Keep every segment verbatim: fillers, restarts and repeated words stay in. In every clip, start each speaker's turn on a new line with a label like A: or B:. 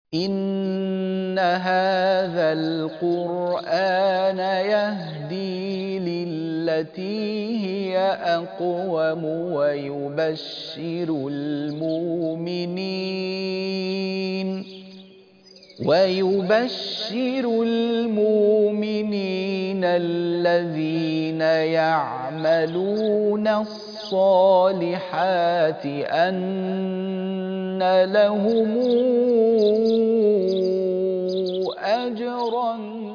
A: إن هذا القرآن يهدي للتي هي أقوم ويبشر المؤمنين ويبشر المؤمنين الذين يعملون الصالحات أن لهم أجرا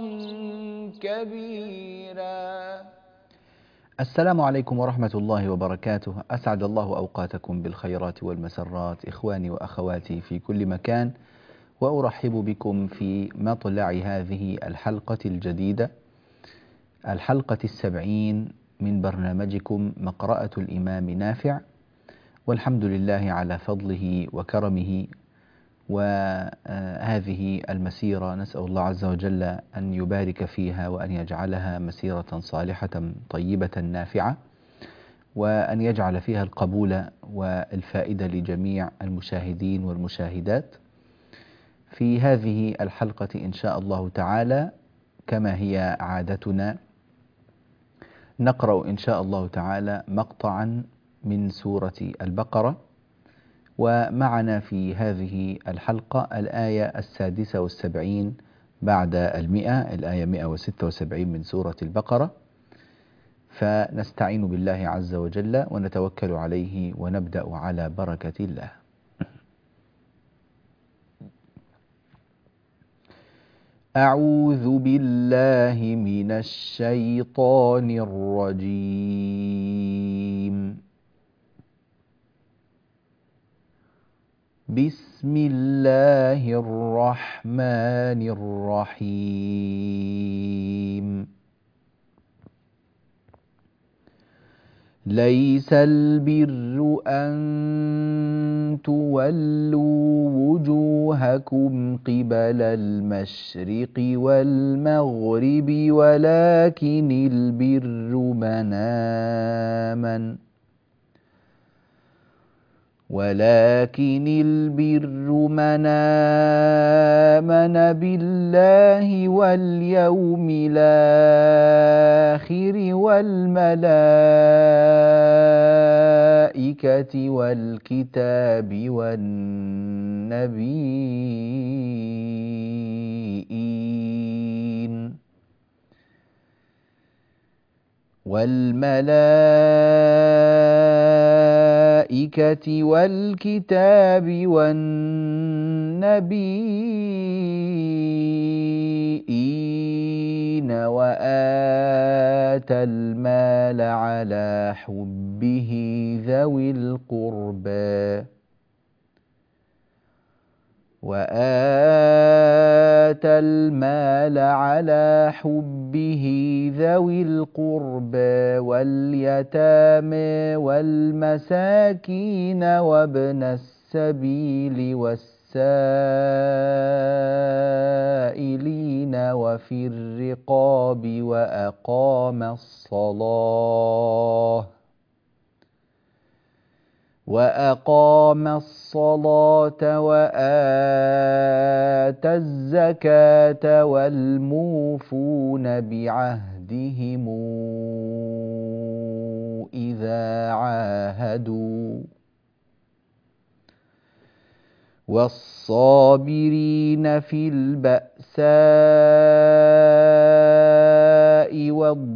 A: كبيرا. السلام عليكم ورحمة الله وبركاته. أسعد الله أوقاتكم بالخيرات والمسرات إخواني وأخواتي في كل مكان، وأرحب بكم في مطلع هذه الحلقة الجديدة، الحلقة السبعين من برنامجكم مقرأة الإمام نافع، والحمد لله على فضله وكرمه. وهذه المسيرة نسأل الله عز وجل أن يبارك فيها وأن يجعلها مسيرة صالحة طيبة نافعة، وأن يجعل فيها القبول والفائدة لجميع المشاهدين والمشاهدات. في هذه الحلقة إن شاء الله تعالى كما هي عادتنا نقرأ إن شاء الله تعالى مقطعا من سورة البقرة، ومعنا في هذه الحلقة الآية السادسة والسبعين بعد المئة، الآية مئة وستة وسبعين من سورة البقرة، فنستعين بالله عز وجل ونتوكل عليه ونبدأ على بركة الله. أعوذ بالله من الشيطان الرجيم. بسم الله الرحمن الرحيم. ليس البر أن تولوا وجوهكم قبل المشرق والمغرب ولكن البر من آمن ولكن البر من آمن بالله واليوم الآخر والملائكة والكتاب والنبيين والملائكة والكتاب والنبيين وآتى المال على حبه ذوي القربى وآتى المال على حبه ذوي القربى واليتامى والمساكين وابن السبيل والسائلين وفي الرقاب وأقام الصلاة وأقام الصلاة وآتى الزكاة والموفون بعهدهم إذا عاهدوا والصابرين في البأساء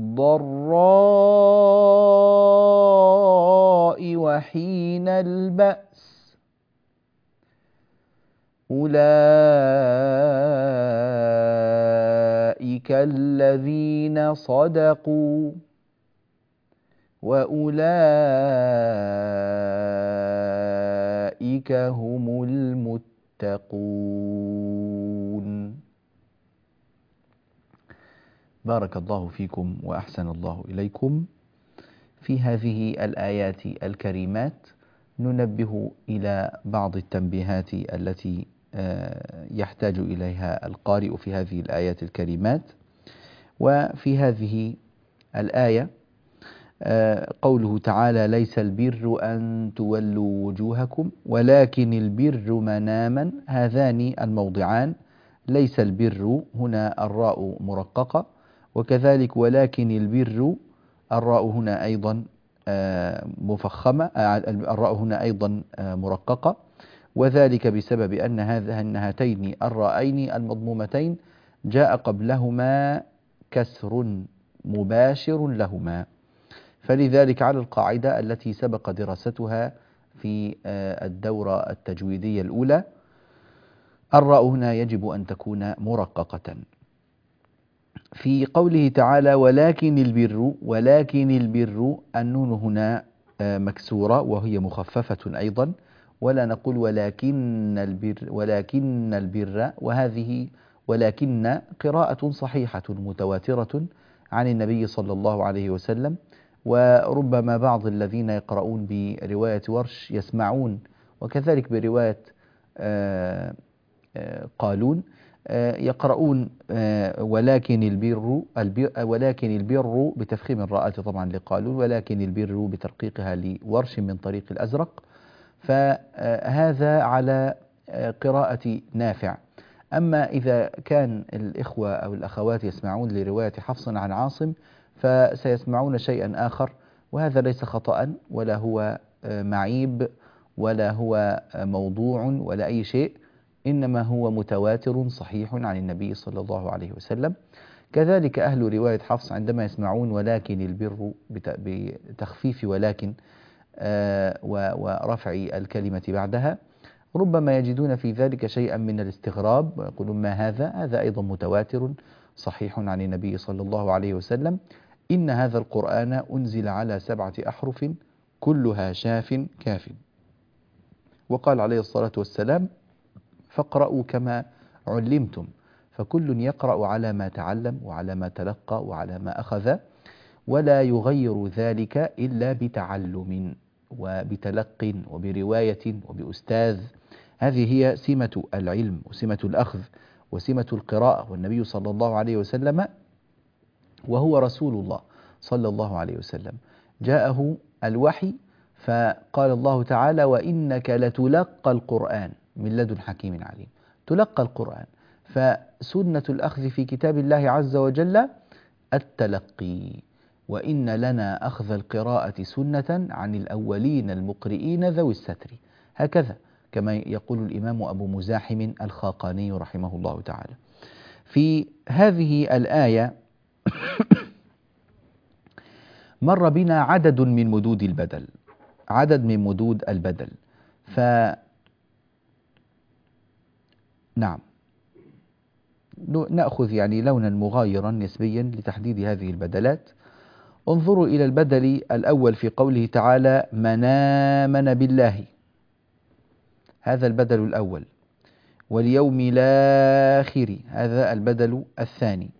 A: والضراء وحين البأس أولئك الذين صدقوا وأولئك هم المتقون. بارك الله فيكم وأحسن الله إليكم. في هذه الآيات الكريمات ننبه إلى بعض التنبيهات التي يحتاج إليها القارئ في هذه الآيات الكريمات. وفي هذه الآية قوله تعالى ليس البر أن تولوا وجوهكم ولكن البر مناما، هذان الموضعان ليس البر هنا الراء مرققة، وكذلك ولكن البر الراء هنا أيضا مفخمة، الراء هنا أيضا مرققة، وذلك بسبب أن أن هاتين الراءين المضمومتين جاء قبلهما كسر مباشر لهما، فلذلك على القاعدة التي سبق دراستها في الدورة التجويدية الأولى الراء هنا يجب أن تكون مرققة. في قوله تعالى ولكن البر، ولكن البر النون هنا مكسورة وهي مخففة أيضا، ولا نقول ولكن البر ولكن البر، وهذه ولكن قراءة صحيحة متواترة عن النبي صلى الله عليه وسلم، وربما بعض الذين يقرؤون برواية ورش يسمعون وكذلك برواية قالون يقرؤون ولكن البر, البر ولكن البر بتفخيم الراءة طبعا لقالون، ولكن البر بترقيقها لورش من طريق الأزرق، فهذا على قراءة نافع. أما إذا كان الإخوة أو الأخوات يسمعون لرواية حفص عن عاصم فسيسمعون شيئا آخر، وهذا ليس خطأ ولا هو معيب ولا هو موضوع ولا أي شيء، إنما هو متواتر صحيح عن النبي صلى الله عليه وسلم. كذلك أهل رواية حفص عندما يسمعون ولكن البر بتخفيف ولكن ورفع الكلمة بعدها ربما يجدون في ذلك شيئا من الاستغراب ويقولون ما هذا؟ هذا أيضا متواتر صحيح عن النبي صلى الله عليه وسلم: إن هذا القرآن أنزل على سبعة أحرف كلها شاف كاف. وقال عليه الصلاة والسلام: فاقرأوا كما علمتم، فكل يقرأ على ما تعلم وعلى ما تلقى وعلى ما أخذ، ولا يغير ذلك إلا بتعلم وبتلق وبرواية وبأستاذ. هذه هي سمة العلم وسمة الأخذ وسمة القراءة، والنبي صلى الله عليه وسلم وهو رسول الله صلى الله عليه وسلم جاءه الوحي فقال الله تعالى: وإنك لتلقى القرآن من لدن حكيم عليم. تلقى القرآن، فسنة الأخذ في كتاب الله عز وجل التلقي، وإن لنا أخذ القراءة سنة عن الأولين المقرئين ذوي الستر، هكذا كما يقول الإمام أبو مزاحم الخاقاني رحمه الله تعالى. في هذه الآية مر بنا عدد من مدود البدل، عدد من مدود البدل، ف نعم نأخذ يعني لونا مغايرا نسبيا لتحديد هذه البدلات. انظروا إلى البدل الأول في قوله تعالى: من آمن بالله، هذا البدل الأول. واليوم الآخر، هذا البدل الثاني.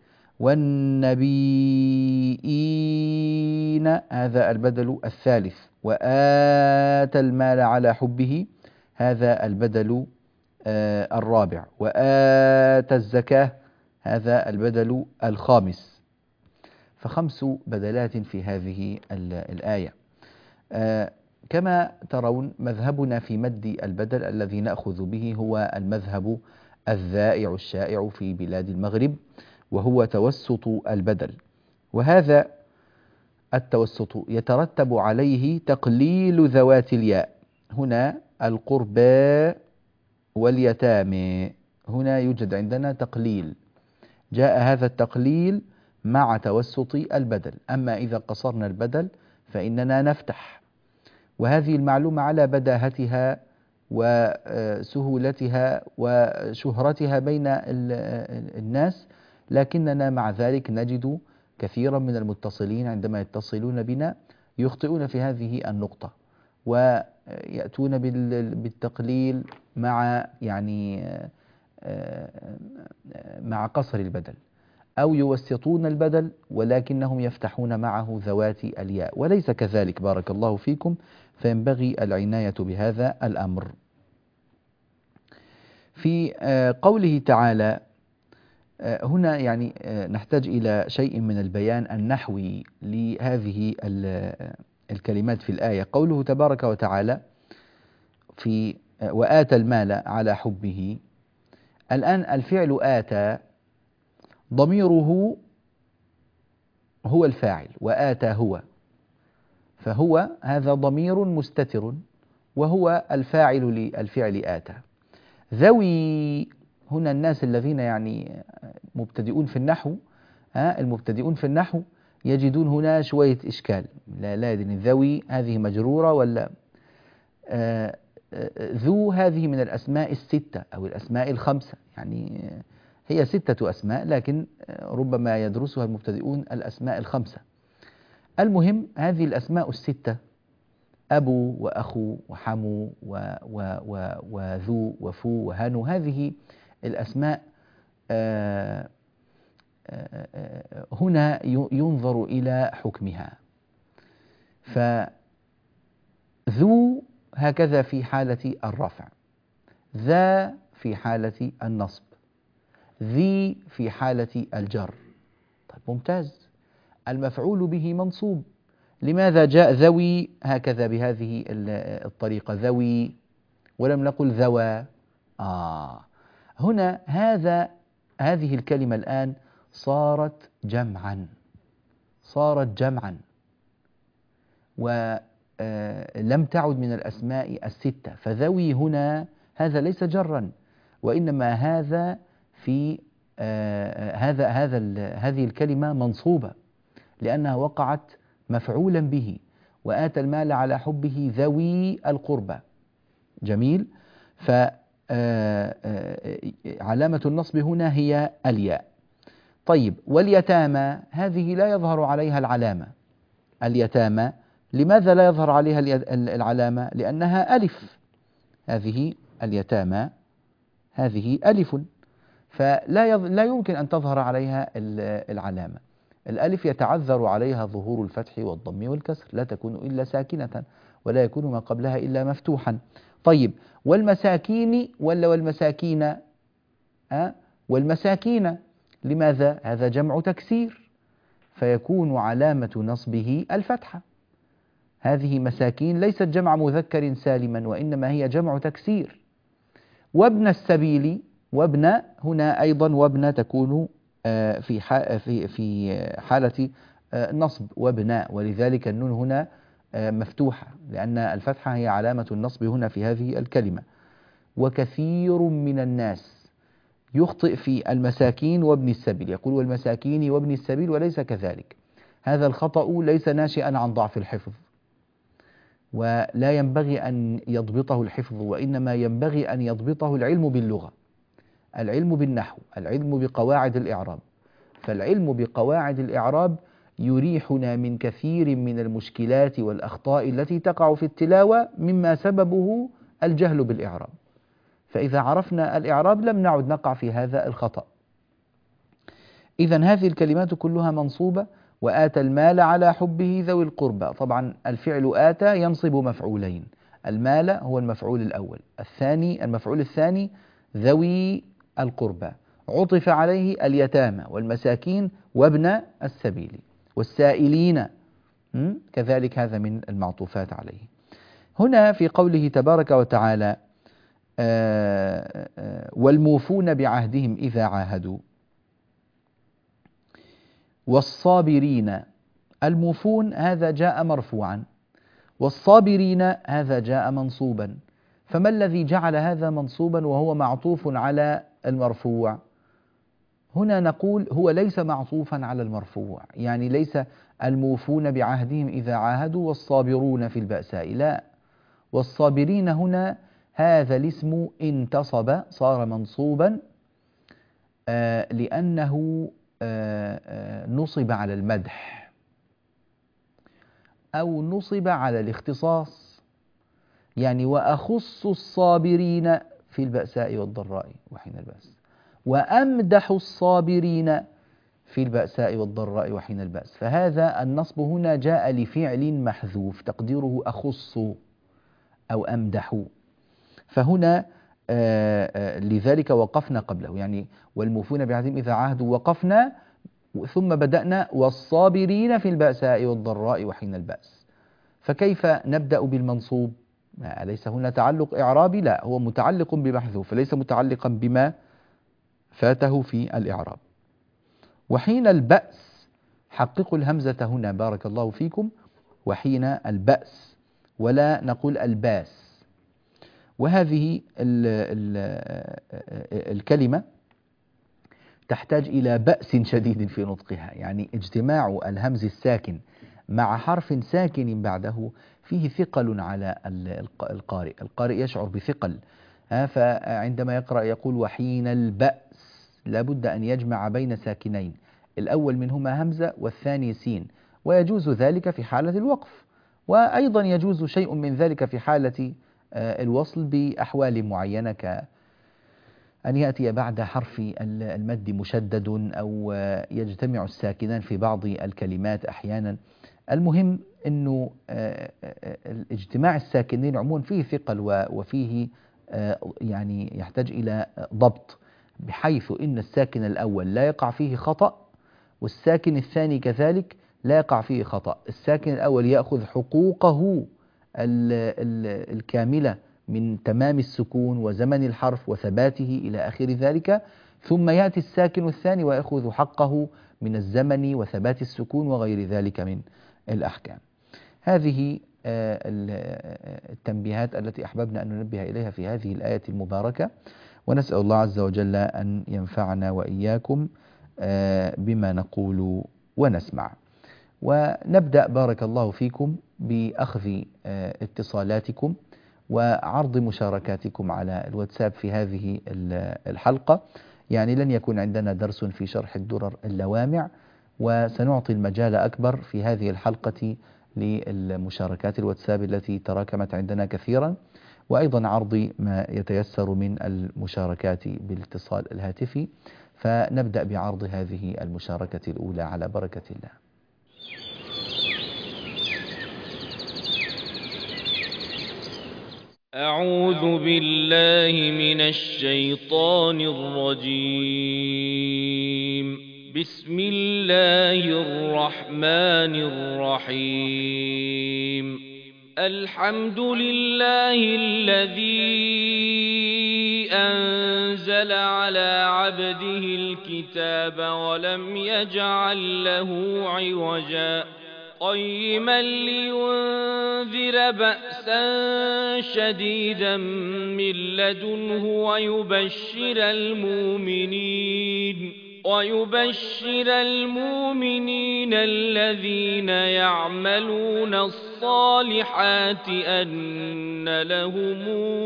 A: والنبيين، هذا البدل الثالث. وآتى المال على حبه، هذا البدل آه الرابع. وآتى الزكاة، هذا البدل الخامس. فخمس بدلات في هذه الآية. آه كما ترون مذهبنا في مد البدل الذي نأخذ به هو المذهب الذائع الشائع في بلاد المغرب، وهو توسط البدل، وهذا التوسط يترتب عليه تقليل ذوات الياء. هنا القربى واليتامى، هنا يوجد عندنا تقليل، جاء هذا التقليل مع توسط البدل. أما إذا قصرنا البدل فإننا نفتح، وهذه المعلومة على بداهتها وسهولتها وشهرتها بين الناس، لكننا مع ذلك نجد كثيرا من المتصلين عندما يتصلون بنا يخطئون في هذه النقطة، ويأتون بالتقليل مع يعني مع قصر البدل، أو يوسطون البدل ولكنهم يفتحون معه ذوات الياء، وليس كذلك بارك الله فيكم، فينبغي العناية بهذا الأمر. في قوله تعالى: هنا يعني نحتاج إلى شيء من البيان النحوي لهذه الكلمات في الآية. قوله تبارك وتعالى في وآتى المال على حبه، الآن الفعل آتى ضميره هو الفاعل، وآتى هو، فهو هذا ضمير مستتر وهو الفاعل للفعل آتى. ذوي هنا الناس الذين يعني مبتدئون في النحو، ها المبتدئون في النحو يجدون هنا شوية إشكال. لا لا يدري ذوي هذه مجرورة ولا آه ذو هذه من الأسماء الستة أو الأسماء الخمسة، يعني هي ستة أسماء لكن ربما يدرسها المبتدئون الأسماء الخمسة. المهم هذه الأسماء الستة أبو وأخو وحمو و و و وذو وفو وهنو، هذه الأسماء آه آه هنا ينظر إلى حكمها. فذو هكذا في حالة الرفع، ذا في حالة النصب، ذي في حالة الجر. طيب ممتاز، المفعول به منصوب، لماذا جاء ذوي هكذا بهذه الطريقة ذوي ولم نقل ذوى؟ آه هنا هذا هذه الكلمة الآن صارت جمعا، صارت جمعا ولم تعد من الأسماء الستة. فذوي هنا هذا ليس جرا، وإنما هذا في آه هذا هذا هذه الكلمة منصوبة لأنها وقعت مفعولا به، وآتى المال على حبه ذوي القربى. جميل. فعلامة النصب هنا هي الياء. طيب واليتامى هذه لا يظهر عليها العلامة. اليتامى لماذا لا يظهر عليها العلامة؟ لأنها ألف. هذه اليتامى هذه ألف، فلا لا يمكن أن تظهر عليها العلامة. الألف يتعذر عليها ظهور الفتح والضم والكسر، لا تكون إلا ساكنة ولا يكون ما قبلها إلا مفتوحا. طيب والمساكين ولا والمساكين؟ أه؟ والمساكين لماذا؟ هذا جمع تكسير فيكون علامة نصبه الفتحة. هذه مساكين ليست جمع مذكر سالما وإنما هي جمع تكسير. وابن السبيل، وابن هنا أيضا وابن تكون في في في حالة النصب وابناء، ولذلك النون هنا مفتوحة لأن الفتحة هي علامة النصب هنا في هذه الكلمة. وكثير من الناس يخطئ في المساكين وابن السبيل، يقول والمساكين وابن السبيل وليس كذلك. هذا الخطأ ليس ناشئا عن ضعف الحفظ، ولا ينبغي أن يضبطه الحفظ، وإنما ينبغي أن يضبطه العلم باللغة، العلم بالنحو، العلم بقواعد الإعراب. فالعلم بقواعد الإعراب يريحنا من كثير من المشكلات والأخطاء التي تقع في التلاوة مما سببه الجهل بالإعراب. فإذا عرفنا الإعراب لم نعد نقع في هذا الخطأ. إذن هذه الكلمات كلها منصوبة. وآتى المال على حبه ذوي القربى، طبعا الفعل آتى ينصب مفعولين، المال هو المفعول الأول، الثاني المفعول الثاني ذوي القربى، عطف عليه اليتامى والمساكين وابن السبيل والسائلين كذلك، هذا من المعطوفات عليه. هنا في قوله تبارك وتعالى والموفون بعهدهم إذا عاهدوا، والصابرين، الموفون هذا جاء مرفوعا، والصابرين هذا جاء منصوبا. فما الذي جعل هذا منصوبا وهو معطوف على المرفوع؟ هنا نقول هو ليس معطوفا على المرفوع، يعني ليس الموفون بعهدهم إذا عاهدوا والصابرون في البأساء، لا، والصابرين هنا هذا الاسم انتصب، صار منصوبا آه لأنه آه آه نصب على المدح أو نصب على الاختصاص، يعني وأخص الصابرين في البأساء والضراء وحين البأس، وأمدح الصابرين في البأساء والضراء وحين البأس. فهذا النصب هنا جاء لفعل محذوف تقديره أخص أو أمدح. فهنا لذلك وقفنا قبله، يعني والموفون بعهدهم إذا عاهدوا وقفنا، ثم بدأنا والصابرين في البأساء والضراء وحين البأس. فكيف نبدأ بالمنصوب؟ أليس هنا تعلق إعرابي؟ لا، هو متعلق بمحذوف، فليس متعلقا بما فاته في الإعراب. وحين البأس حققوا الهمزة هنا بارك الله فيكم، وحين البأس، ولا نقول الباس. وهذه ال ال الكلمة تحتاج إلى بأس شديد في نطقها، يعني اجتماع الهمز الساكن مع حرف ساكن بعده فيه ثقل على القارئ، القارئ يشعر بثقل، فعندما يقرأ يقول وحين البأس لابد أن يجمع بين ساكنين، الأول منهما همزة والثاني سين، ويجوز ذلك في حالة الوقف، وأيضا يجوز شيء من ذلك في حالة الوصل بأحوال معينة، كأن يأتي بعد حرف المد مشدد أو يجتمع الساكنان في بعض الكلمات أحيانا. المهم أنه اجتماع الساكنين عموما فيه ثقل وفيه يعني يحتاج إلى ضبط، بحيث إن الساكن الأول لا يقع فيه خطأ، والساكن الثاني كذلك لا يقع فيه خطأ. الساكن الأول يأخذ حقوقه الكاملة من تمام السكون وزمن الحرف وثباته إلى آخر ذلك، ثم يأتي الساكن الثاني ويأخذ حقه من الزمن وثبات السكون وغير ذلك من الأحكام. هذه التنبيهات التي أحببنا أن ننبه إليها في هذه الآية المباركة، ونسأل الله عز وجل أن ينفعنا وإياكم بما نقول ونسمع. ونبدأ بارك الله فيكم بأخذ اتصالاتكم وعرض مشاركاتكم على الواتساب في هذه الحلقة. يعني لن يكون عندنا درس في شرح الدرر اللوامع، وسنعطي المجال أكبر في هذه الحلقة للمشاركات الواتساب التي تراكمت عندنا كثيرا، وأيضا عرض ما يتيسر من المشاركات بالاتصال الهاتفي. فنبدأ بعرض هذه المشاركة الأولى على بركة الله.
B: أعوذ بالله من الشيطان الرجيم. بسم الله الرحمن الرحيم. الحمد لله الذي أنزل على عبده الكتاب ولم يجعل له عوجا قيما لينذر بأسا شديدا من لدنه ويبشر المؤمنين ويبشر المؤمنين الذين يعملون الصالحات أن لهم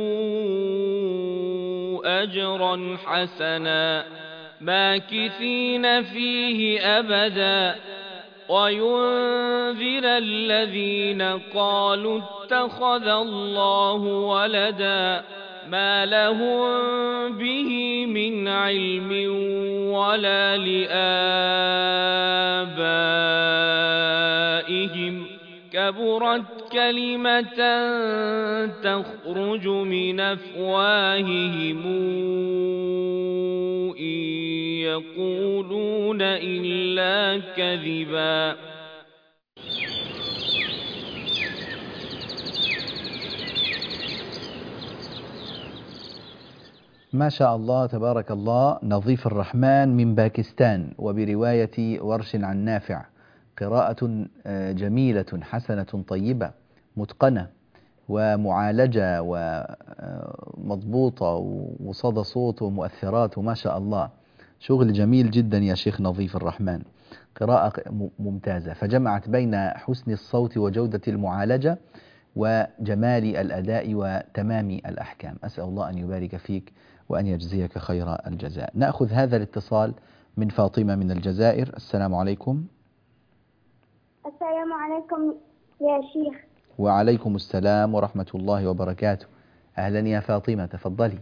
B: أجرا حسنا ماكثين فيه أبدا وينذر الذين قالوا اتخذ الله ولدا ما لهم به من علم ولا لآبائهم كبرت كلمة تخرج من أفواههم إن يقولون إلا كذبا.
A: ما شاء الله تبارك الله. نظيف الرحمن من باكستان، وبرواية ورش عن نافع، قراءة جميلة حسنة طيبة متقنة ومعالجة ومضبوطة وصدى صوت ومؤثرات، وما شاء الله شغل جميل جدا يا شيخ نظيف الرحمن، قراءة ممتازة، فجمعت بين حسن الصوت وجودة المعالجة وجمال الأداء وتمام الأحكام. أسأل الله أن يبارك فيك وأن يجزيك خير الجزاء. نأخذ هذا الاتصال من فاطمة من الجزائر. السلام عليكم.
C: السلام عليكم يا شيخ.
A: وعليكم السلام ورحمة الله وبركاته. أهلا يا فاطمة، تفضلي.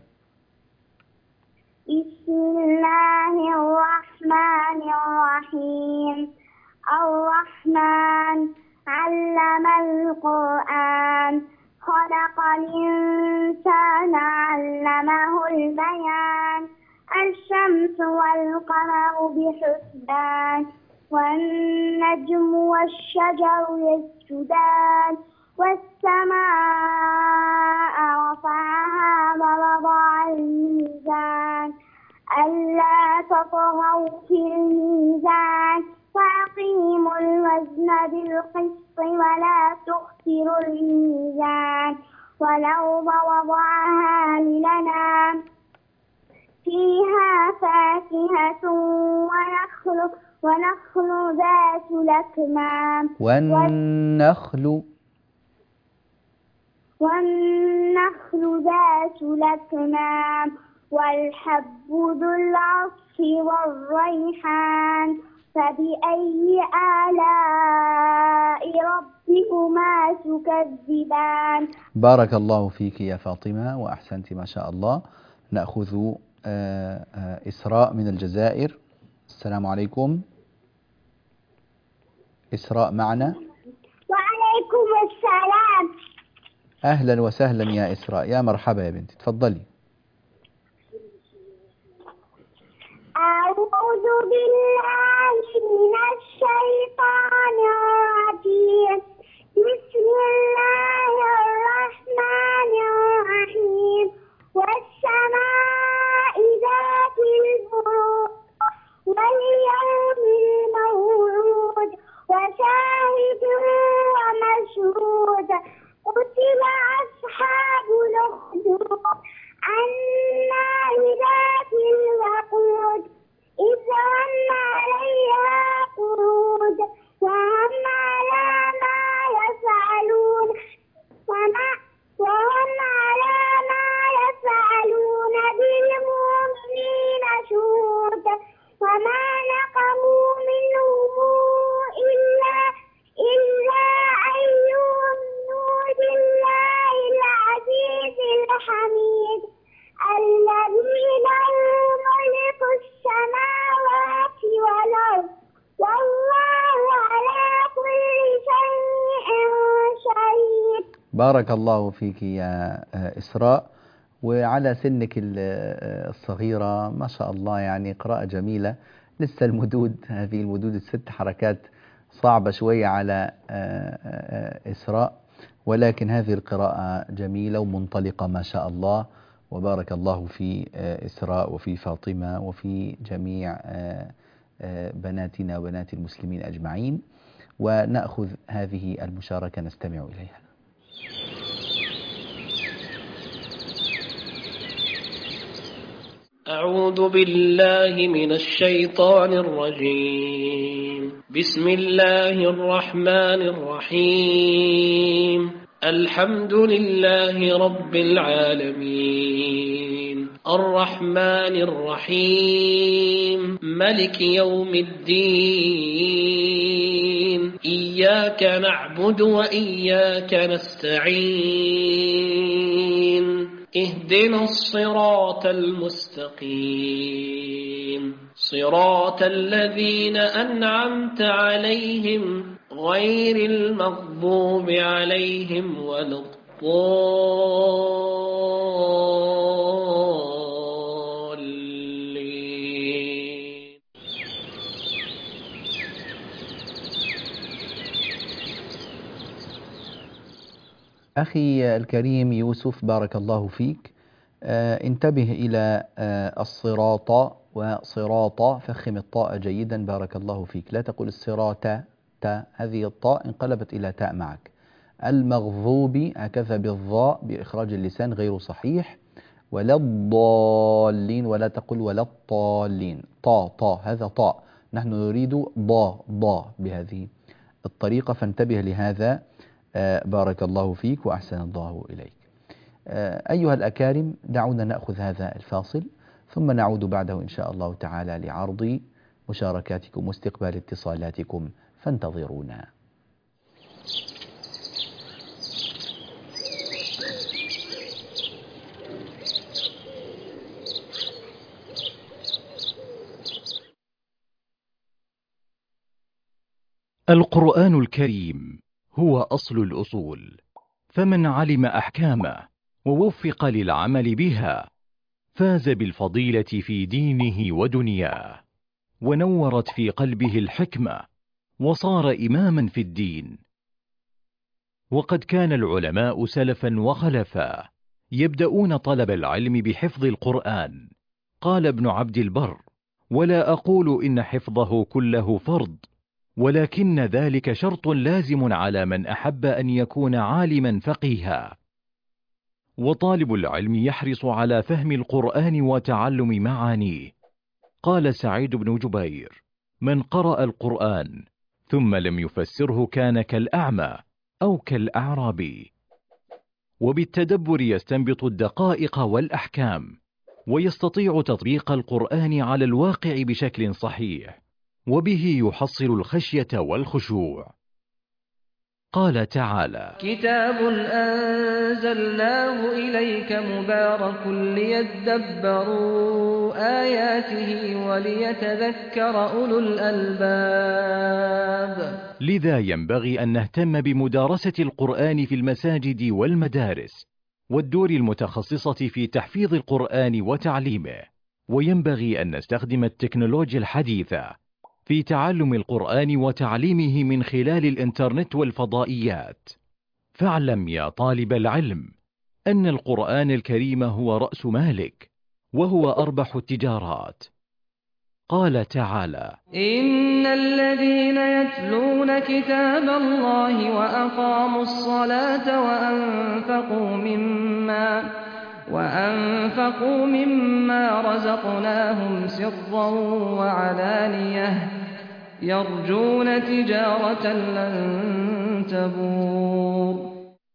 C: بسم الله الرحمن الرحيم. الرحمن علم القرآن خلق الإنسان علمه علمه البيان الشمس والقمر بحسبان والنجم والشجر يسجدان والسماء رفعها ووضع الميزان ألا تطغوا في الميزان وأقيموا الوزن بالقسط ولا تخسروا الميزان والأرض وضعها للأنام فيها فاكهة ونخل ونخل ذات الأكمام
A: والنخل
C: والنخل ذات الأكمام والحب ذو العصف والريحان فبأي آلاء ربكما تكذبان.
A: بارك الله فيك يا فاطمة وأحسنت ما شاء الله. نأخذ إسراء من الجزائر. السلام عليكم. إسراء معنا؟
C: وعليكم السلام.
A: أهلا وسهلا يا إسراء، يا مرحبا يا بنتي، تفضلي.
C: أعوذ بالله من الشيطان الرجيم. بسم الله الرحمن الرحيم. والسماء ذات البروج واليوم الموعود وشاهد ومشهود. قتل أصحاب الأخدود النار ذات الوقود إذ هم عليها قعود وهم على ما يفعلون وما وهم على ما يفعلون بالمؤمنين شهود وما نقموا منهم إلا إلا أن يؤمنوا بالله العزيز الحميد الذي له ملك السماوات والأرض والله على كل شيء شهيد.
A: بارك الله فيك يا إسراء، وعلى سنك الصغيرة ما شاء الله، يعني قراءة جميلة. لسه المدود، هذه المدود الست حركات صعبة شوية على إسراء، ولكن هذه القراءة جميلة ومنطلقة ما شاء الله. وبارك الله في إسراء وفي فاطمة وفي جميع بناتنا وبنات المسلمين أجمعين. ونأخذ هذه المشاركة نستمع إليها.
D: أعوذ بالله من الشيطان الرجيم. بسم الله الرحمن الرحيم. الحمد لله رب العالمين الرحمن الرحيم ملك يوم الدين إياك نعبد وإياك نستعين اهدنا الصراط المستقيم صراط الذين أنعمت عليهم غير المغضوب عليهم ولا الضالين.
A: أخي الكريم يوسف، بارك الله فيك. آه انتبه إلى آه الصراط وصراط، فخم الطاء جيدا، بارك الله فيك. لا تقول الصراط تاء، هذه الطاء انقلبت إلى تاء معك. المغضوب هكذا بالضاء بإخراج اللسان غير صحيح. ولا الضالين، ولا تقل ولا الضالين، طا طا، هذا طاء، نحن نريد ضا ضا بهذه الطريقة، فانتبه لهذا. آه بارك الله فيك وأحسن الله إليك. آه أيها الأكارم، دعونا نأخذ هذا الفاصل ثم نعود بعده إن شاء الله تعالى لعرض مشاركاتكم واستقبال اتصالاتكم، فانتظرونا.
E: القرآن الكريم هو أصل الأصول، فمن علم أحكامه ووفق للعمل بها فاز بالفضيلة في دينه ودنياه، ونورت في قلبه الحكمة، وصار إماما في الدين. وقد كان العلماء سلفا وخلفا يبدأون طلب العلم بحفظ القرآن. قال ابن عبد البر: ولا أقول إن حفظه كله فرض، ولكن ذلك شرط لازم على من أحب أن يكون عالما فقيها. وطالب العلم يحرص على فهم القرآن وتعلم معانيه. قال سعيد بن جبير: من قرأ القرآن ثم لم يفسره كان كالأعمى أو كالأعرابي. وبالتدبر يستنبط الدقائق والأحكام، ويستطيع تطبيق القرآن على الواقع بشكل صحيح، وبه يحصل الخشية والخشوع. قال تعالى:
F: كتاب أنزلناه إليك مبارك ليدبروا آياته وليتذكر أولو الألباب.
E: لذا ينبغي أن نهتم بمدارسة القرآن في المساجد والمدارس والدور المتخصصة في تحفيظ القرآن وتعليمه، وينبغي أن نستخدم التكنولوجيا الحديثة في تعلم القرآن وتعليمه من خلال الإنترنت والفضائيات. فاعلم يا طالب العلم أن القرآن الكريم هو رأس مالك، وهو أربح التجارات. قال تعالى:
F: إن الذين يتلون كتاب الله وأقاموا الصلاة وأنفقوا مما وأنفقوا مما رزقناهم سرا وعلانية يرجون تجارة لن تبور.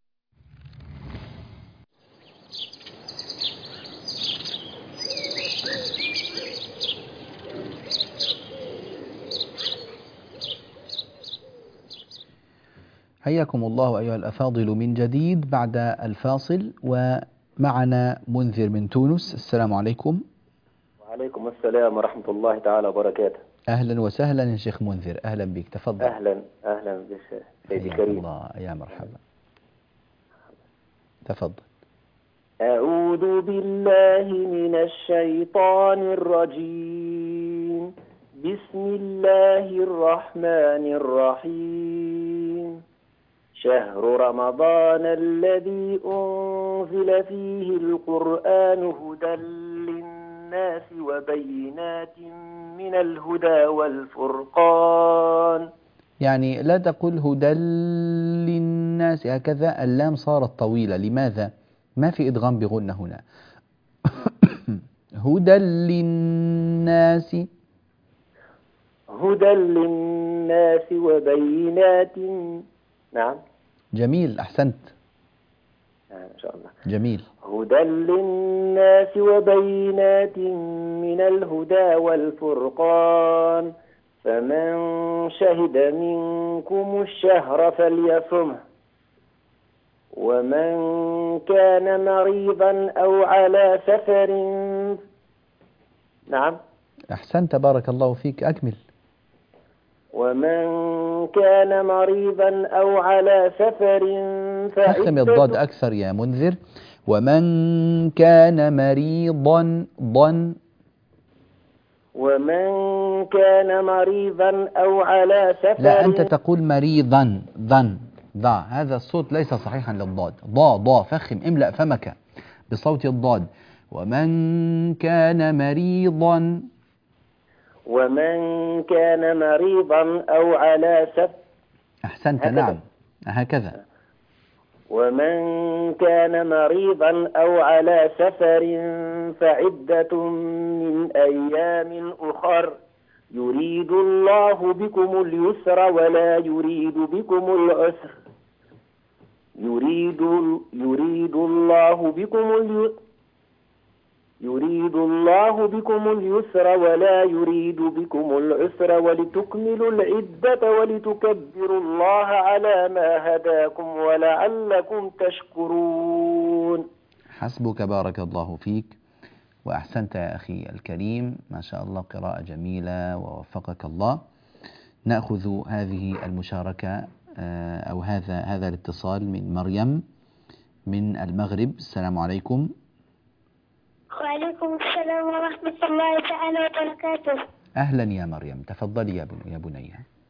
A: حياكم الله أيها الأفاضل من جديد بعد الفاصل، ومعنا منذر من تونس. السلام عليكم.
G: وعليكم السلام ورحمة الله تعالى وبركاته.
A: أهلا وسهلا يا شيخ منذر، أهلا بك، تفضل.
G: أهلا أهلا بك سيدي الكريم.
A: الله، يا مرحبا، تفضل.
G: أعوذ بالله من الشيطان الرجيم. بسم الله الرحمن الرحيم. شهر رمضان الذي أنزل فيه القرآن هدى للناس وبينات من الهدى والفرقان.
A: يعني لا تقل هدى للناس هكذا، اللام صارت طويلة، لماذا؟ ما في إدغام بغنة هنا. هدى للناس،
G: هدى للناس وبينات. نعم،
A: جميل، أحسنت،
G: إن شاء الله.
A: جميل.
G: هدى للناس وبينات من الهدى والفرقان، فمن شهد منكم الشهر فليصمه، ومن كان مريضا أو على سفر. نعم،
A: أحسنت، بارك الله فيك، أكمل.
G: ومن كان مريضا أو على سفر
A: فخم الضاد أكثر يا منذر. ومن كان مريضا ضن.
G: ومن كان مريضا أو على سفر.
A: لا، أنت تقول مريضا ضن ضا، هذا الصوت ليس صحيحا للضاد. ضا ضا، فخم، املأ فمك بصوت الضاد. ومن كان مريضا.
G: ومن كان مريضا أو على سفر.
A: أحسنت،
G: هكذا.
A: نعم، هكذا.
G: ومن كان مريضا أو على سفر فعدة من أيام أخر يريد الله بكم اليسر ولا يريد بكم العسر. يريد يريد الله بكم اليسر يريد الله بكم اليسر ولا يريد بكم العسر ولتكملوا العدة ولتكبروا الله على ما هداكم ولعلكم تشكرون.
A: حسبك، بارك الله فيك، وأحسنت يا أخي الكريم، ما شاء الله، قراءة جميلة ووفقك الله. نأخذ هذه المشاركة أو هذا هذا الاتصال من مريم من المغرب. السلام عليكم.
C: وعليكم السلام ورحمة الله تعالى وبركاته.
A: أهلا يا مريم، تفضلي يا بن- يا بني.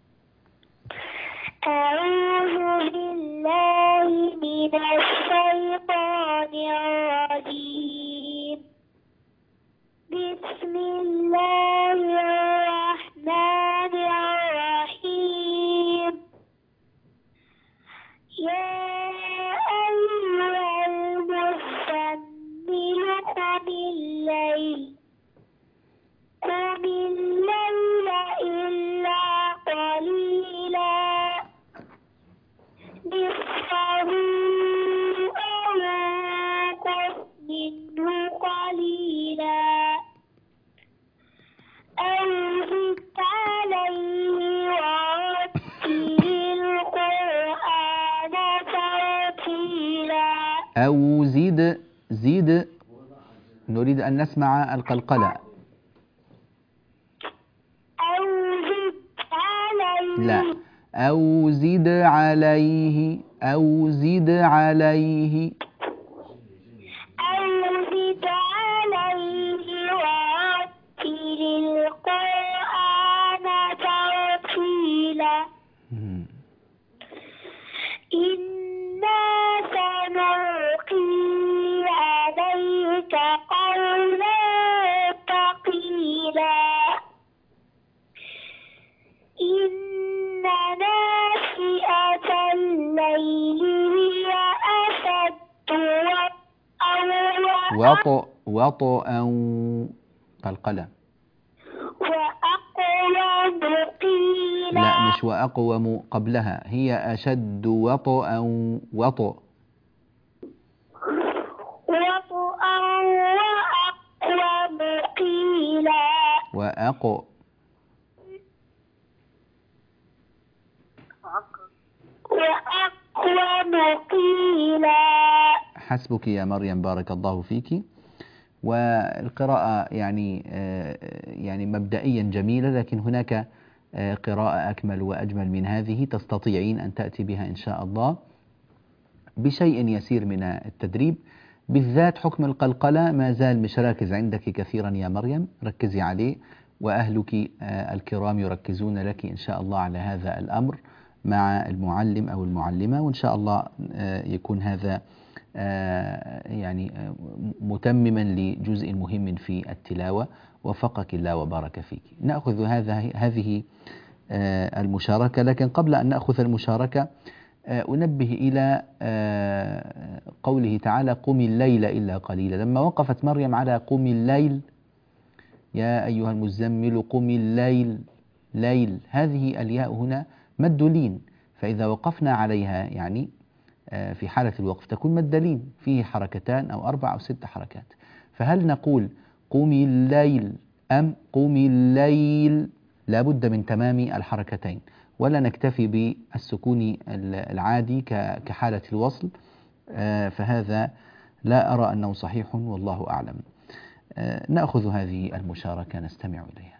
C: أعوذ بالله من الشيطان الرجيم. بسم الله الرحمن الرحيم. يا أيها المزمل قم الليل قم الليل إلا قليلا نصفه أو انقص منه قليلا أو زد عليه ورتل القرآن ترتيلا.
A: أو زيد زيد، نريد أن نسمع القلقلة.
C: أو زد عليه
A: لا، أو زد عليه، أو زد عليه.
C: أو زد عليه ورتل القرآن ترتيلا.
A: مم.
C: إنا سنلقي عليك قولا ثقيلا. إن ناشئة الليل هي أشد
A: وطئ وطئا، قلقلة.
C: وأقوم قيلا.
A: لا، مش وأقوم قبلها، هي أشد وطئا. وطئ
C: وطئا وأقوم قيلا.
A: وأق
C: وأقوم قيلا.
A: حسبك يا مريم، بارك الله فيك. والقراءة يعني يعني مبدئيا جميلة، لكن هناك قراءة أكمل وأجمل من هذه تستطيعين أن تأتي بها إن شاء الله بشيء يسير من التدريب. بالذات حكم القلقلة ما زال مش راكز عندك كثيرا يا مريم، ركزي عليه، وأهلك الكرام يركزون لك إن شاء الله على هذا الأمر مع المعلم أو المعلمة، وإن شاء الله يكون هذا يعني متمما لجزء مهم في التلاوة. وفقك الله وبارك فيك. نأخذ هذا هذه المشاركة، لكن قبل أن نأخذ المشاركة أنبه إلى قوله تعالى قم الليل إلا قليلا. لما وقفت مريم على قم الليل، يا أيها المزمل قم الليل، ليل، هذه الياء هنا مد لين، فإذا وقفنا عليها يعني في حالة الوقف تكون مد لين فيه حركتان أو أربع أو ست حركات. فهل نقول قم الليل أم قم الليل؟ لا بد من تمام الحركتين، ولا نكتفي بالسكون العادي كحالة الوصل، فهذا لا أرى أنه صحيح والله أعلم. نأخذ هذه المشاركة نستمع إليها.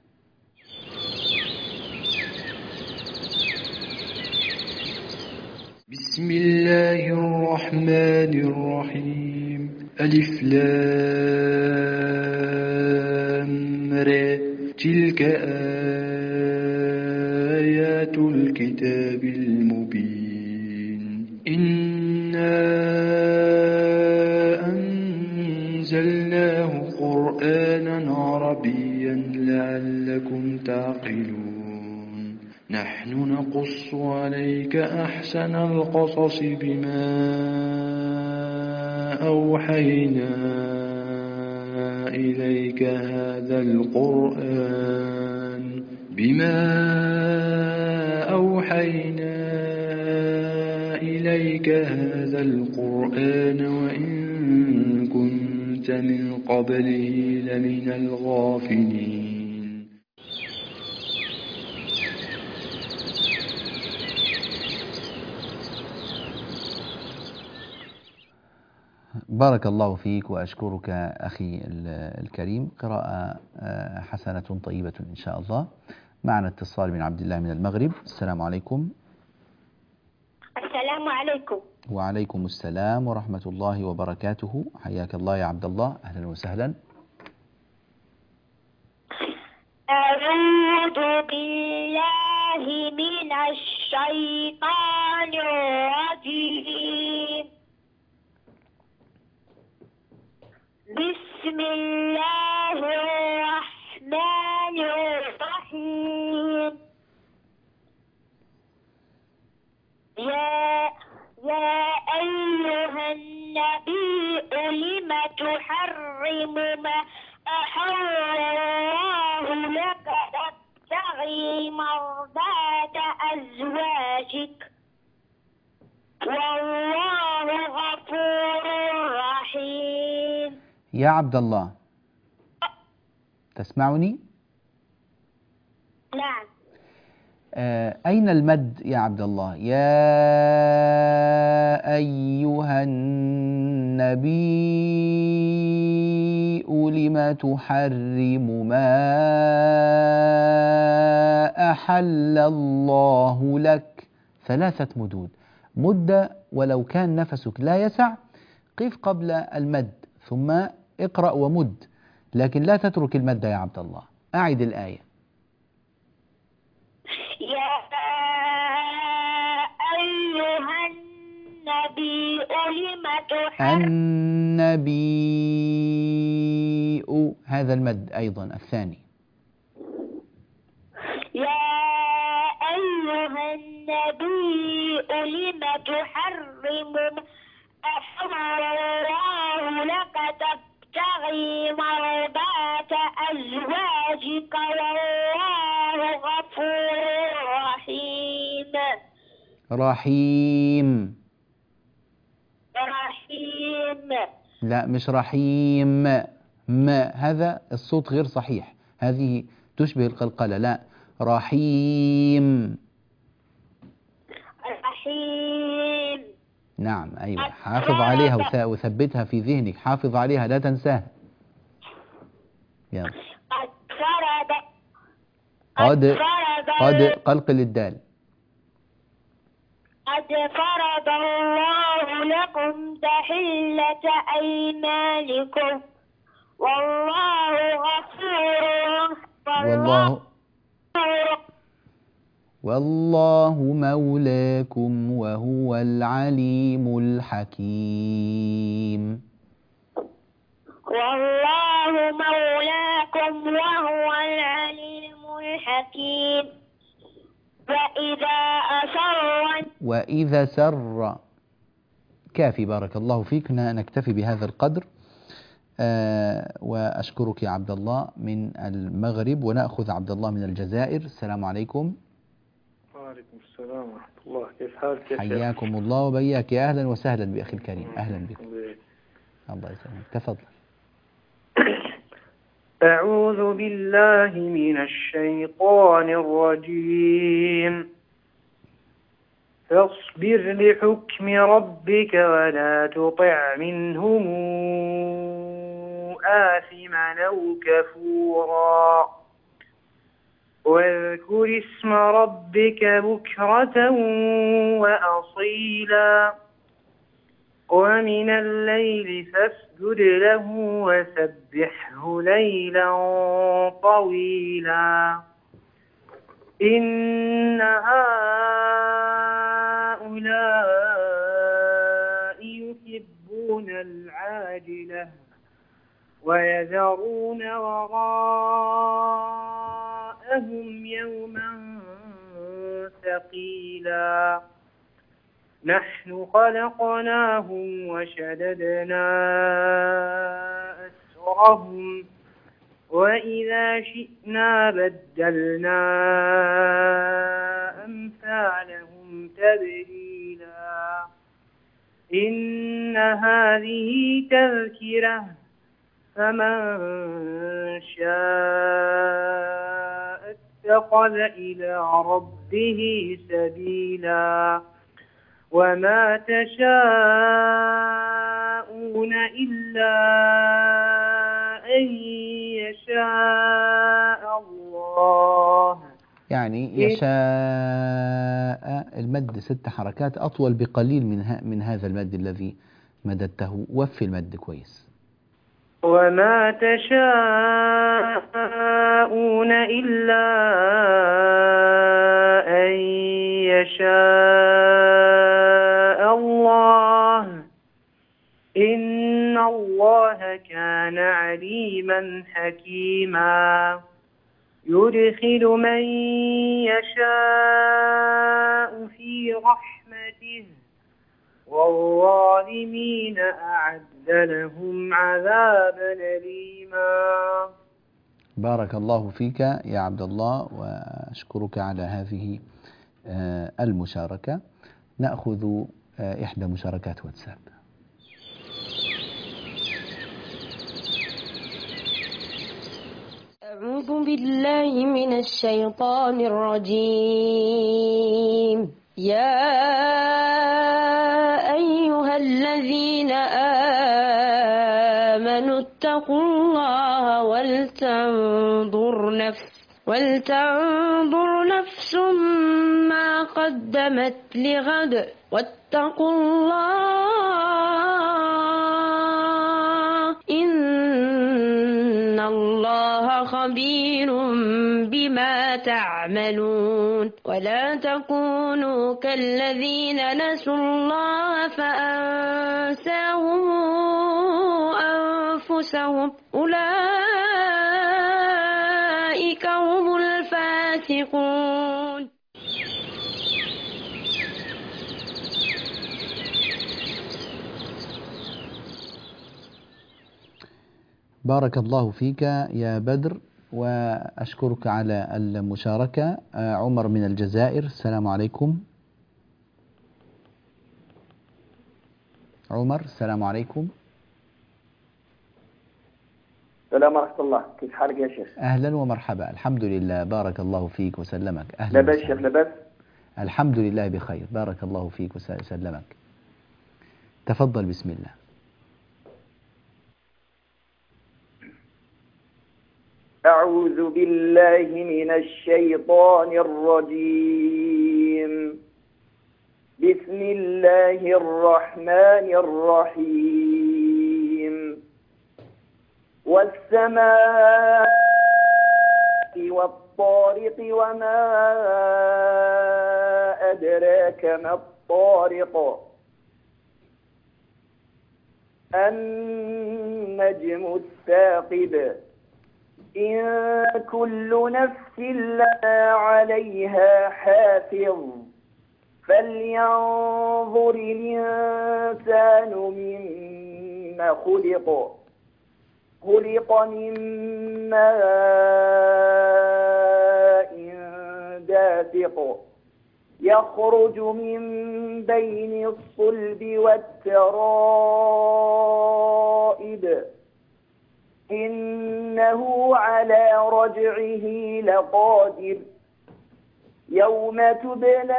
H: بسم الله الرحمن الرحيم. ألف لام ر، تلك آيات الكتاب المبين. إنا أنزلناه قرآنا عربيا لعلكم تعقلون. نحن نقص عليك أحسن القصص بما أوحينا إليك هذا القرآن بما أوحينا إليك هذا القرآن وإن كنت من قبله لمن الغافلين.
A: بارك الله فيك وأشكرك أخي الكريم، قراءة حسنة طيبة إن شاء الله. معنا اتصال من عبد الله من المغرب. السلام عليكم.
C: السلام عليكم.
A: وعليكم السلام ورحمة الله وبركاته. حياك الله يا عبد الله، أهلا وسهلا.
C: أعوذ بالله من الشيطان الرجيم. بسم الله الرحمن الرحيم. يا يا أيها النبي لم تحرم ما أحل الله لك تبتغي مرضات أزواجك والله غفور رحيم.
A: يا عبد الله، تسمعني؟
C: نعم.
A: آه، أين المد يا عبد الله؟ يا أيها النبي لم تحرم ما أحل الله لك. ثلاثة مدود. مد ولو كان نفسك لا يسع قف قبل المد ثم اقرأ ومد، لكن لا تترك المد يا عبد الله. أعد الآية.
C: يا أيها النبي لم تحرم
A: النبي، هذا المد أيضا الثاني.
C: يا أيها النبي لم تحرم ما أحل الله لك تبتغي مرضات أزواجك والله غفور رحيم.
A: رحيم.
C: رحيم.
A: لا، مش رحيم. ما هذا الصوت غير صحيح، هذه تشبه القلقلة. لا، رحيم.
C: رحيم.
A: نعم أيوة، حافظ عليها وث- وثبتها في ذهنك، حافظ عليها لا تنساها. يلا.
C: قد فرض
A: قد
C: فرض
A: قد قلقل الدال.
C: قد فرض الله لكم تحلة أيمانكم والله غفور
A: والله والله مولاكم وهو العليم الحكيم.
C: والله مولاكم وهو العليم الحكيم. وإذا أسر
A: وإذا سر. كافي، بارك الله فيك. نكتفي بهذا القدر. آه وأشكرك يا عبد الله من المغرب، ونأخذ عبد الله من الجزائر. السلام عليكم.
I: وعليكم السلام ورحمة الله. كيف حالك يا شيخ؟
A: حياكم الله وبياك. يا أهلا وسهلا بأخي الكريم. أهلا بكم. الله يسلمك. تفضل.
J: أعوذ بالله من الشيطان الرجيم. فاصبر لحكم ربك ولا تطع منهم آثما أو كفورا واذكر اسم ربك بكرة وأصيلا ومن الليل فاسجد له وسبحه ليلا طويلا إن هؤلاء يحبون العاجلة ويذرون وراءهم يوما ثقيلا نحن خلقناهم وشددنا أسرهم وإذا شئنا بدلنا أمثالهم تبديلا إن هذه تذكرة فمن شاء اتخذ إلى ربه سبيلا وما تشاءون إلا أن يشاء الله.
A: يعني يشاء المد ست حركات، أطول بقليل من, من هذا المد الذي مددته. وفي المد كويس.
J: وما تشاءون إلا أن يشاء الله إن الله كان عليما حكيما يدخل من يشاء في رحمته والظالمين أعد لهم عذابا أليما.
A: بارك الله فيك يا عبد الله، وأشكرك على هذه المشاركة. نأخذ إحدى مشاركات واتساب.
K: أعوذ بالله من الشيطان الرجيم. يا أيها الذين آمنوا اتقوا الله ولتنظر نفس ولتنظر نفس ما قدمت لغد واتقوا الله إن الله خبير بما تعملون. ولا تكونوا كالذين نسوا الله فأنساهم أنفسهم أولئك هم الفاسقون.
A: بارك الله فيك يا بدر، وأشكرك على المشاركة. عمر من الجزائر، السلام عليكم. عمر السلام عليكم.
L: السلام ورحمة الله، كيف حالك يا شيخ؟
A: أهلا ومرحبا، الحمد لله، بارك الله فيك وسلمك. أهلا.
L: لا بأس شيخ، لا بأس.
A: الحمد لله بخير، بارك الله فيك وسلمك. تفضل بسم الله.
L: أعوذ بالله من الشيطان الرجيم. بسم الله الرحمن الرحيم. والسماء والطارق وما أدراك ما الطارق. النجم الثاقب. إن كل نفس لها عليها حافظ. فلينظر الإنسان مما خلق. خلق من ماء دافق يخرج من بين الصلب والترائب. إنه على رجعه لقادر. يوم تبلى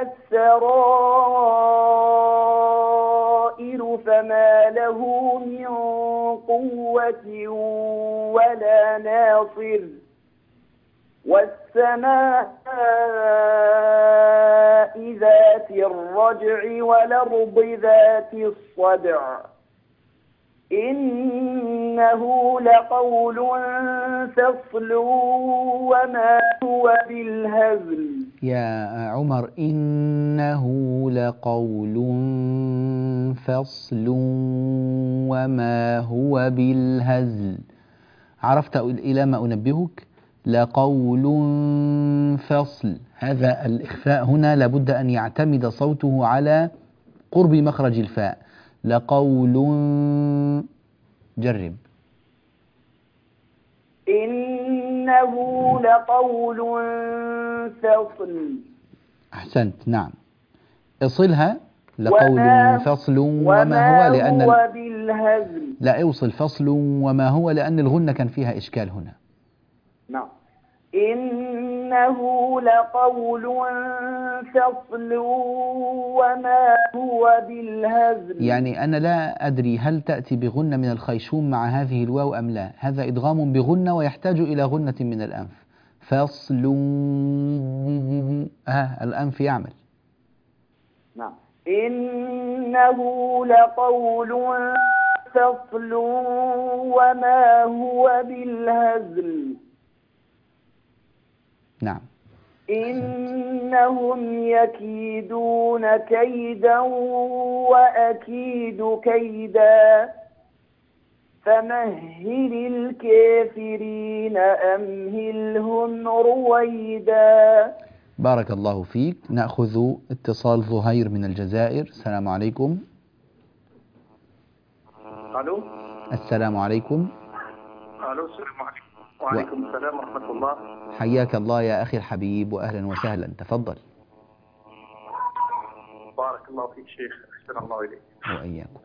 L: السرائر فما له من قوة ولا ناصر. والسماء ذات الرجع والأرض ذات الصدع. إنه لقول فصل وما هو بالهزل.
A: يا عمر، إنه لقول فصل وما هو بالهزل. عرفت إلى ما أنبهك؟ لقول فصل، هذا الإخفاء هنا لابد أن يعتمد صوته على قرب مخرج الفاء. لقول، جرب.
L: إنه لقول فصل.
A: أحسنت، نعم، اصلها. لقول فصل وما, وما هو لأن
L: هو بالهزل.
A: لا، اوصل فصل وما هو لأن الغنة كان فيها إشكال هنا.
L: نعم. إنه لقول فصل وما هو بالهزل.
A: يعني أنا لا أدري هل تأتي بغنة من الخيشوم مع هذه الواو أم لا. هذا إدغام بغنة ويحتاج إلى غنة من الأنف. فصل، آه الأنف يعمل.
L: نعم. إنه لقول فصل وما هو بالهزل.
A: نعم.
L: إنهم يكيدون كيدا وأكيد كيدا فمهل الكافرين أمهلهم رويدا.
A: بارك الله فيك. نأخذ اتصال ظهير من الجزائر. السلام عليكم.
I: الو.
A: السلام عليكم.
I: الو السلام عليكم. وعليكم و... السلام ورحمة الله.
A: حياك الله يا أخي الحبيب وأهلا وسهلا، تفضل.
I: بارك الله فيك شيخ، أحسن الله إليك.
A: وإياكم.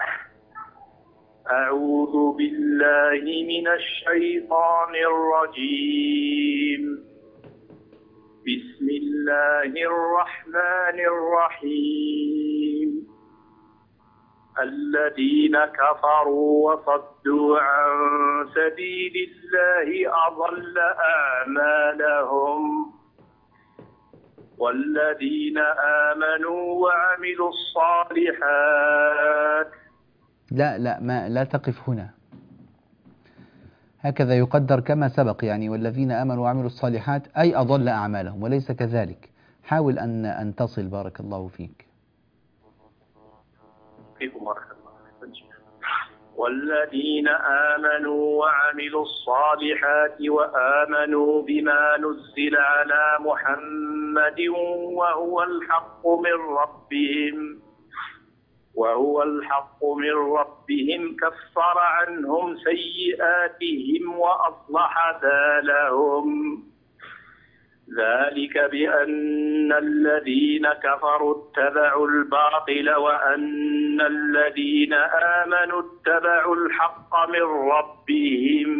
I: أعوذ بالله من الشيطان الرجيم. بسم الله الرحمن الرحيم. الذين كفروا وصدوا عن سبيل الله أضل أعمالهم والذين آمنوا وعملوا الصالحات.
A: لا لا ما لا تقف هنا، هكذا يقدر كما سبق يعني والذين آمنوا وعملوا الصالحات أي أضل أعمالهم، وليس كذلك. حاول أن أن تصل. بارك الله فيك.
I: فيكم بارك الله. والذين آمنوا وعملوا الصالحات وآمنوا بما نزل على محمد وهو الحق من ربهم وهو الحق من ربهم كفر عنهم سيئاتهم وأصلح بالهم. ذلك بأن الذين كفروا اتبعوا الباطل وأن الذين آمنوا اتبعوا الحق من ربهم.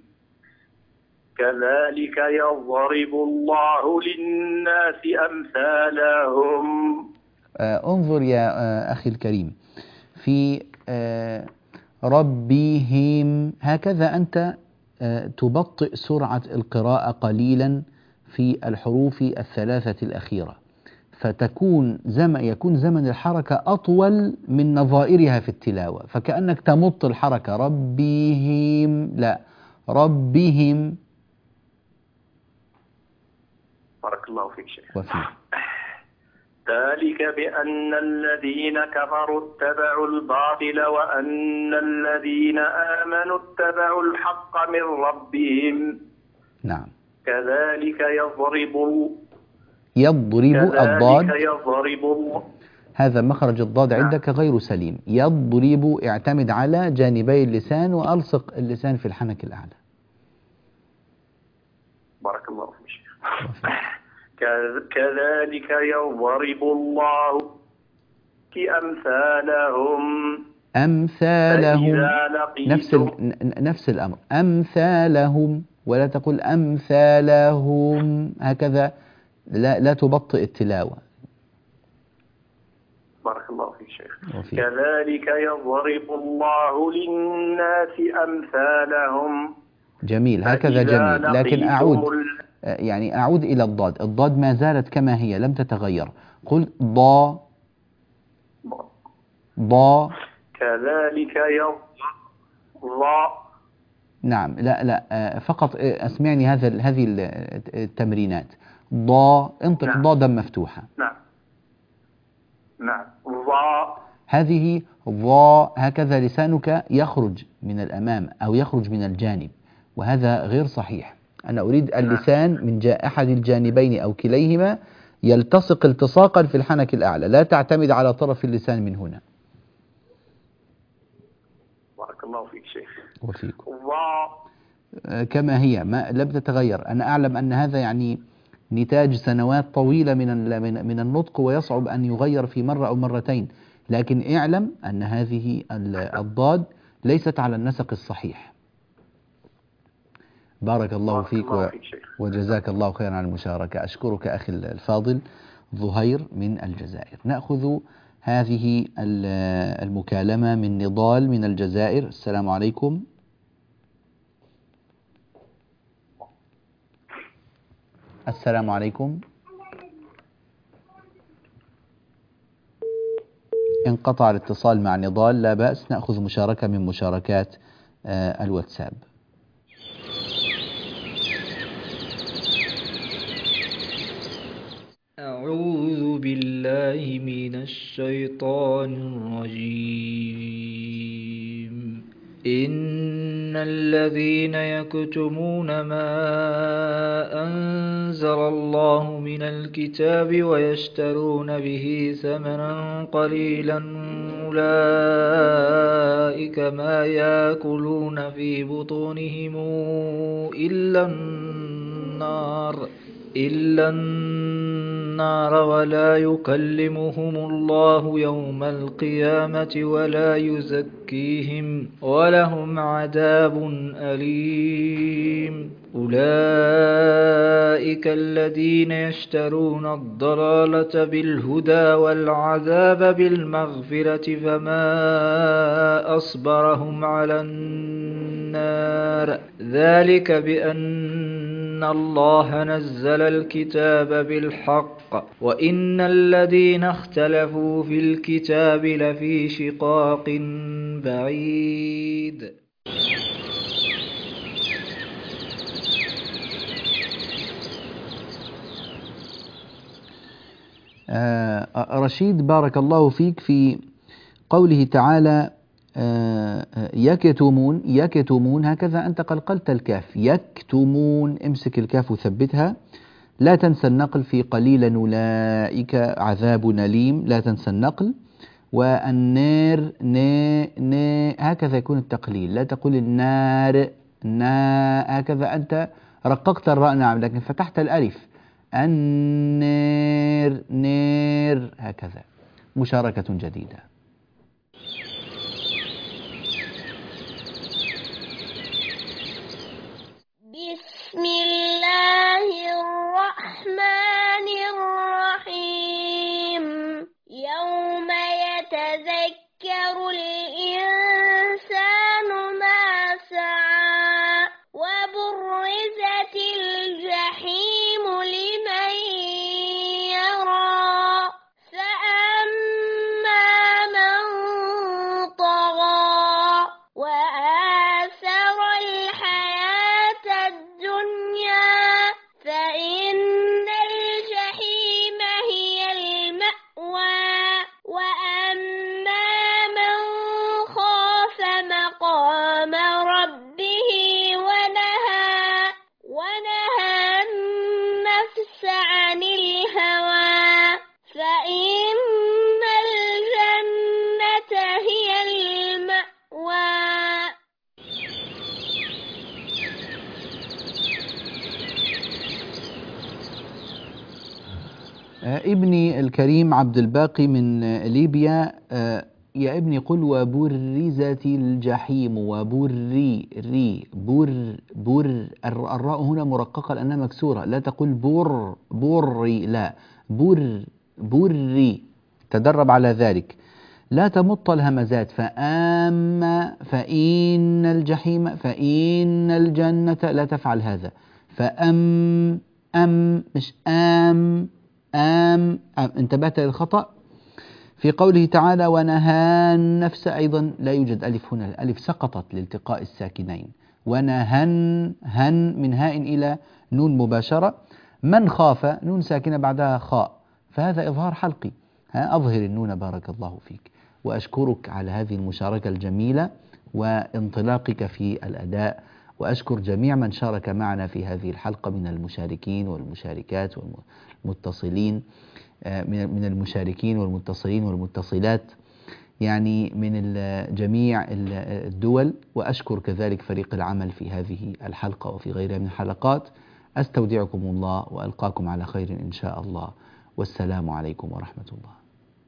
I: كذلك يضرب الله للناس أمثالهم.
A: آه انظر يا آه أخي الكريم في آه ربهم، هكذا أنت آه تبطئ سرعة القراءة قليلا في الحروف الثلاثة الأخيرة، فتكون زمن يكون زمن الحركة أطول من نظائرها في التلاوة، فكأنك تمط الحركة. ربهم، لا ربهم.
I: بارك الله فيك شيخ.
A: وفيك.
I: ذلك بأن الذين كفروا اتبعوا الباطل وأن الذين آمنوا اتبعوا الحق من ربهم.
A: نعم.
I: كذلك يضرب
A: يضرب الضاد،
I: يضرب
A: هذا مخرج الضاد عندك غير سليم. يضرب، اعتمد على جانبي اللسان وألصق اللسان في الحنك الأعلى.
I: بارك الله فيك شيخ. كذلك يضرب الله أمثالهم
A: أمثالهم نفس نفس الأمر. أمثالهم، ولا تقل أمثالهم، هكذا لا لا تبطئ التلاوة.
I: بارك الله فيك شيخ. كذلك يضرب الله للناس أمثالهم.
A: جميل، هكذا جميل. لكن أعود يعني أعود إلى الضاد. الضاد ما زالت كما هي لم تتغير. قل ضا ضا.
I: كذلك يضرب.
A: نعم. لا لا فقط أسمعني هذا هذه التمرينات. ضا، انطق نعم. ضادا مفتوحة.
I: نعم نعم. ضا،
A: هذه ضا، هكذا لسانك يخرج من الأمام أو يخرج من الجانب، وهذا غير صحيح. أنا أريد اللسان من جاء أحد الجانبين أو كليهما يلتصق التصاقا في الحنك الأعلى، لا تعتمد على طرف اللسان من هنا.
I: بارك الله فيك شيخ.
A: وفيكم.
I: ضا
A: كما هي، ما لم تتغير. أنا أعلم أن هذا يعني نتاج سنوات طويلة من من النطق، ويصعب أن يغير في مرة أو مرتين، لكن اعلم أن هذه الضاد ليست على النسق الصحيح. بارك الله فيك و... وجزاك الله خيرا على المشاركة. أشكرك أخي الفاضل ظهير من الجزائر. نأخذ هذه المكالمة من نضال من الجزائر. السلام عليكم. السلام عليكم. انقطع الاتصال مع نضال، لا بأس نأخذ مشاركة من مشاركات آه الواتساب.
M: أعوذ بالله من الشيطان الرجيم. إن الذين يكتمون ما أنزل الله من الكتاب ويشترون به ثمنا قليلا أولئك ما يأكلون في بطونهم إلا النار إلا النار ولا يكلمهم الله يوم القيامة ولا يزكيهم ولهم عذاب أليم. أولئك الذين يشترون الضلالة بالهدى والعذاب بالمغفرة فما أصبرهم على النار ذلك بأن الله نزل الكتاب بالحق وإن الذين اختلفوا في الكتاب لفي شقاق بعيد.
A: آه رشيد بارك الله فيك في قوله تعالى آه يكتمون يكتمون، هكذا أنت قلقلت الكاف، يكتمون، امسك الكاف وثبتها، لا تنسى النقل في قليلا أولئك عذاب أليم، لا تنسى النقل. والنار نا نا هكذا يكون التقليل، لا تقول النار نا، هكذا أنت رققت الراء نعم لكن فتحت الألف، النار نار، هكذا. مشاركة جديدة.
K: بسم الله الرحمن الرحيم. يوم يتذكر الإنسان ما سعى وبرزت الجحيم لمن يرى فأما من طغى وآثر الحياة الدنيا فإن الجحيم هي المأوى وأما من خاف مقام ربه ونهى ونهى النفس عن الهوى فإن الجنة هي المأوى.
A: آه ابني الكريم عبد الباقي من آه ليبيا، آه يا ابني قل وبرزت الجحيم، وبري ري بر بر، الراء هنا مرققة لأنها مكسورة، لا تقول بر بري، لا بر بري، تدرب على ذلك. لا تمط الهمزات، فأما فإن الجحيم فإن الجنة، لا تفعل هذا. فأم أم مش آم آم, آم. انتبهت للخطأ في قوله تعالى ونهى النفس، أيضا لا يوجد ألف هنا، الألف سقطت لالتقاء الساكنين. ونهن هن من هاء إلى نون مباشرة. من خاف نون ساكنة بعدها خاء، فهذا إظهار حلقي، ها أظهر النون بارك الله فيك. وأشكرك على هذه المشاركة الجميلة وانطلاقك في الأداء، وأشكر جميع من شارك معنا في هذه الحلقة من المشاركين والمشاركات والمتصلين، من المشاركين والمتصلين والمتصلات، يعني من جميع الدول. وأشكر كذلك فريق العمل في هذه الحلقة وفي غيرها من الحلقات. أستودعكم الله وألقاكم على خير إن شاء الله، والسلام عليكم ورحمة الله.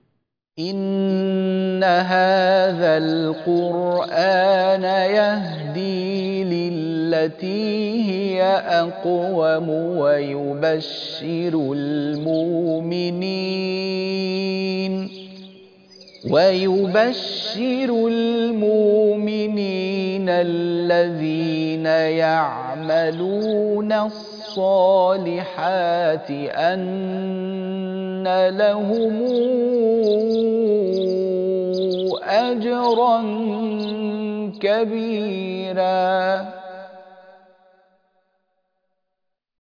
A: إن هذا القرآن يهدي للتي هي أقوم ويبشر المؤمنين ويبشر المؤمنين الذين يعملون الصالحات أن لهم أجرا كبيرا.